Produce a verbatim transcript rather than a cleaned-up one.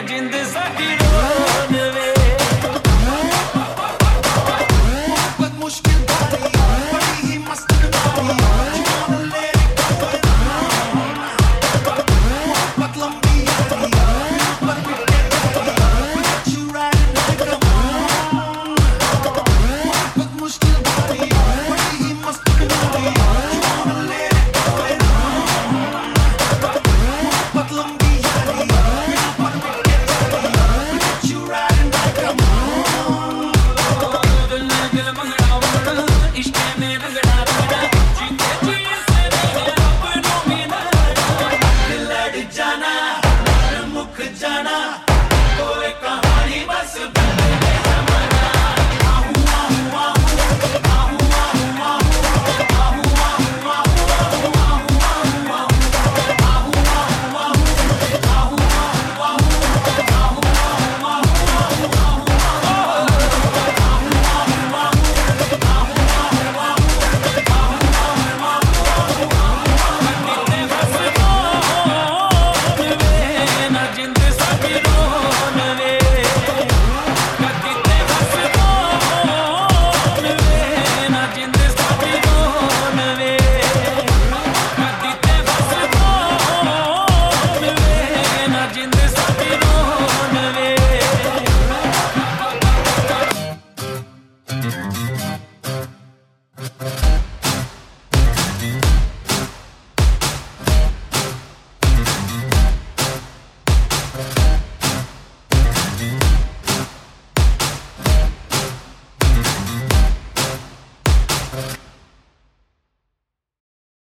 जिंद साडी रोन वे बहुत मुश्किल बारी बड़ी ही मस्त बारी ले बहुत लंबी यारी पर पिटे without you riding like a moon बहुत मुश्किल बारी बड़ी ही मस्त बारी ले बहुत लंबी यारी पर पिटे without you riding like a moon दिल दिल मंगड़ा मंगड़ा इश्क में रंगड़ा रंगड़ा जीते जी से मेरे अपनों में ना दिल लड़ जाना मुख जाना